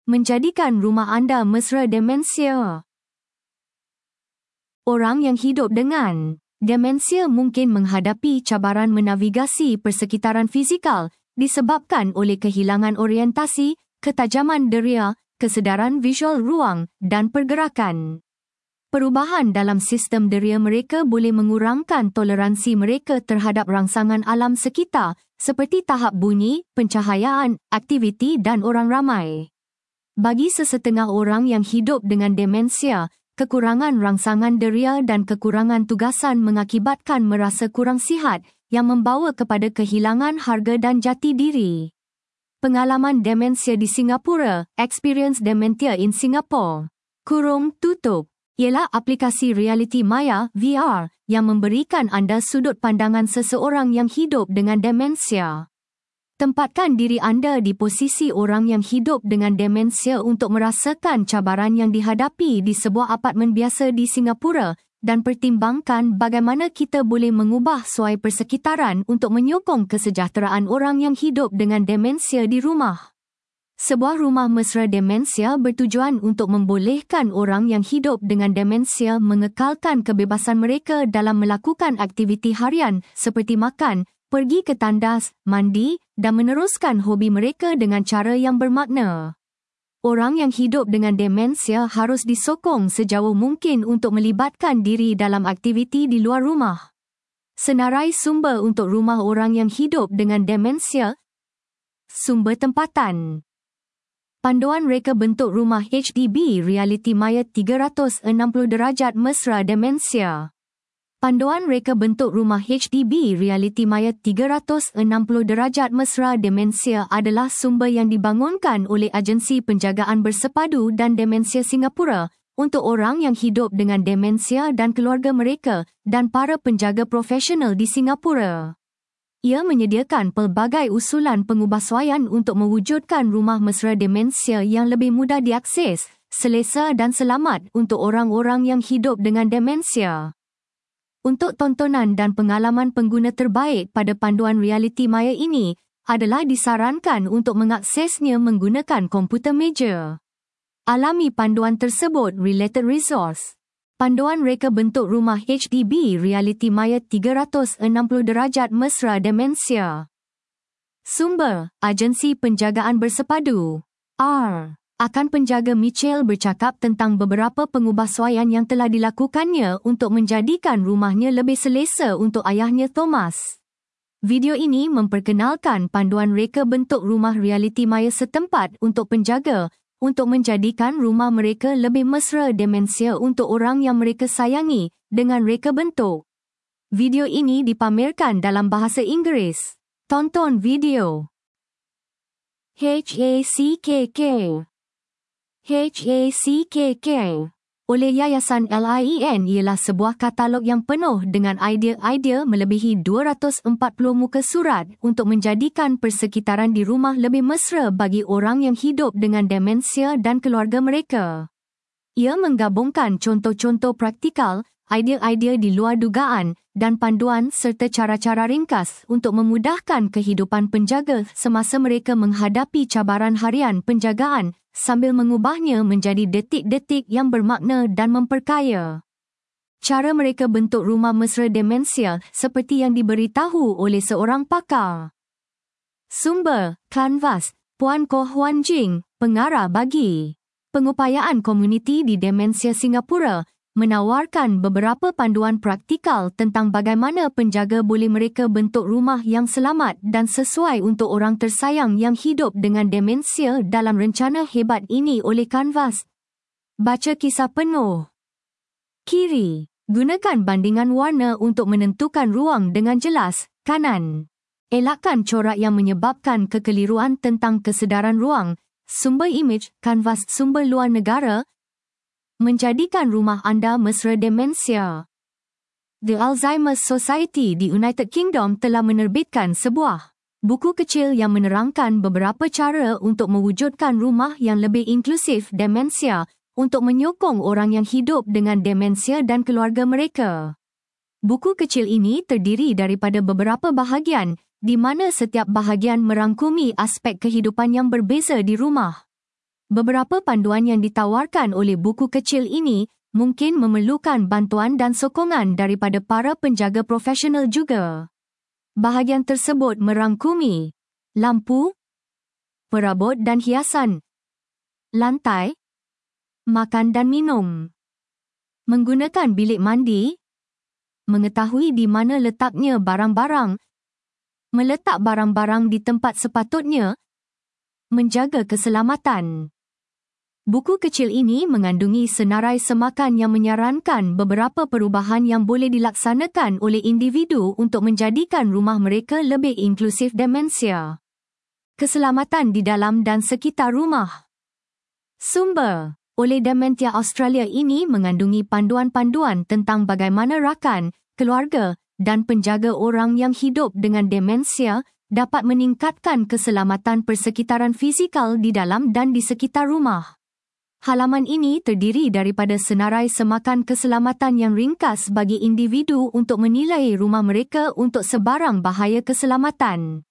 menjadikan rumah anda mesra demensia. Orang yang hidup dengan demensia mungkin menghadapi cabaran menavigasi persekitaran fizikal disebabkan oleh kehilangan orientasi, ketajaman deria, kesedaran visual ruang dan pergerakan. Perubahan dalam sistem deria mereka boleh mengurangkan toleransi mereka terhadap rangsangan alam sekitar seperti tahap bunyi, pencahayaan, aktiviti dan orang ramai. Bagi sesetengah orang yang hidup dengan demensia, kekurangan rangsangan deria dan kekurangan tugasan mengakibatkan merasa kurang sihat yang membawa kepada kehilangan harga dan jati diri. Pengalaman demensia di Singapura, Experience Dementia in Singapore, (tutup), ialah aplikasi realiti maya (VR) yang memberikan anda sudut pandangan seseorang yang hidup dengan demensia. Tempatkan diri anda di posisi orang yang hidup dengan demensia untuk merasakan cabaran yang dihadapi di sebuah apartmen biasa di Singapura dan pertimbangkan bagaimana kita boleh mengubah suai persekitaran untuk menyokong kesejahteraan orang yang hidup dengan demensia di rumah. Sebuah rumah mesra demensia bertujuan untuk membolehkan orang yang hidup dengan demensia mengekalkan kebebasan mereka dalam melakukan aktiviti harian seperti makan, pergi ke tandas, mandi dan meneruskan hobi mereka dengan cara yang bermakna. Orang yang hidup dengan demensia harus disokong sejauh mungkin untuk melibatkan diri dalam aktiviti di luar rumah. Senarai sumber untuk rumah orang yang hidup dengan demensia. Sumber tempatan. Panduan reka bentuk rumah HDB realiti maya 360 derajat mesra demensia. Panduan reka bentuk rumah HDB realiti maya 360 derajat mesra demensia adalah sumber yang dibangunkan oleh Agensi Penjagaan Bersepadu dan Demensia Singapura untuk orang yang hidup dengan demensia dan keluarga mereka dan para penjaga profesional di Singapura. Ia menyediakan pelbagai usulan pengubahsuaian untuk mewujudkan rumah mesra demensia yang lebih mudah diakses, selesa dan selamat untuk orang-orang yang hidup dengan demensia. Untuk tontonan dan pengalaman pengguna terbaik pada panduan realiti maya ini adalah disarankan untuk mengaksesnya menggunakan komputer meja. Alami panduan tersebut related resource. Panduan reka bentuk rumah HDB realiti maya 360 derajat mesra demensia. Sumber: Agensi Penjagaan Bersepadu. Akan penjaga Mitchell bercakap tentang beberapa pengubahsuaian yang telah dilakukannya untuk menjadikan rumahnya lebih selesa untuk ayahnya Thomas. Video ini memperkenalkan panduan reka bentuk rumah realiti maya setempat untuk penjaga untuk menjadikan rumah mereka lebih mesra demensia untuk orang yang mereka sayangi dengan reka bentuk. Video ini dipamerkan dalam bahasa Inggeris. Tonton video. HACKK oleh Yayasan LIN ialah sebuah katalog yang penuh dengan idea-idea melebihi 240 muka surat untuk menjadikan persekitaran di rumah lebih mesra bagi orang yang hidup dengan demensia dan keluarga mereka. Ia menggabungkan contoh-contoh praktikal, idea-idea di luar dugaan dan panduan serta cara-cara ringkas untuk memudahkan kehidupan penjaga semasa mereka menghadapi cabaran harian penjagaan sambil mengubahnya menjadi detik-detik yang bermakna dan memperkaya. Cara mereka bentuk rumah mesra demensia seperti yang diberitahu oleh seorang pakar. Sumber: Canvas, Puan Koh Hwan Jing, pengarah bagi Pengupayaan Komuniti di Demensia Singapura, menawarkan beberapa panduan praktikal tentang bagaimana penjaga boleh mereka bentuk rumah yang selamat dan sesuai untuk orang tersayang yang hidup dengan demensia dalam rencana hebat ini oleh Canvas. Baca kisah penuh. Kiri, gunakan bandingan warna untuk menentukan ruang dengan jelas. Kanan, elakkan corak yang menyebabkan kekeliruan tentang kesedaran ruang. Sumber image, Canvas sumber luar negara. Menjadikan rumah anda mesra demensia. The Alzheimer's Society di United Kingdom telah menerbitkan sebuah buku kecil yang menerangkan beberapa cara untuk mewujudkan rumah yang lebih inklusif demensia untuk menyokong orang yang hidup dengan demensia dan keluarga mereka. Buku kecil ini terdiri daripada beberapa bahagian, di mana setiap bahagian merangkumi aspek kehidupan yang berbeza di rumah. Beberapa panduan yang ditawarkan oleh buku kecil ini mungkin memerlukan bantuan dan sokongan daripada para penjaga profesional juga. Bahagian tersebut merangkumi lampu, perabot dan hiasan, lantai, makan dan minum, menggunakan bilik mandi, mengetahui di mana letaknya barang-barang, meletak barang-barang di tempat sepatutnya, menjaga keselamatan. Buku kecil ini mengandungi senarai semakan yang menyarankan beberapa perubahan yang boleh dilaksanakan oleh individu untuk menjadikan rumah mereka lebih inklusif demensia. Keselamatan di dalam dan sekitar rumah. Sumber oleh Dementia Australia ini mengandungi panduan-panduan tentang bagaimana rakan, keluarga dan penjaga orang yang hidup dengan demensia dapat meningkatkan keselamatan persekitaran fizikal di dalam dan di sekitar rumah. Halaman ini terdiri daripada senarai semakan keselamatan yang ringkas bagi individu untuk menilai rumah mereka untuk sebarang bahaya keselamatan.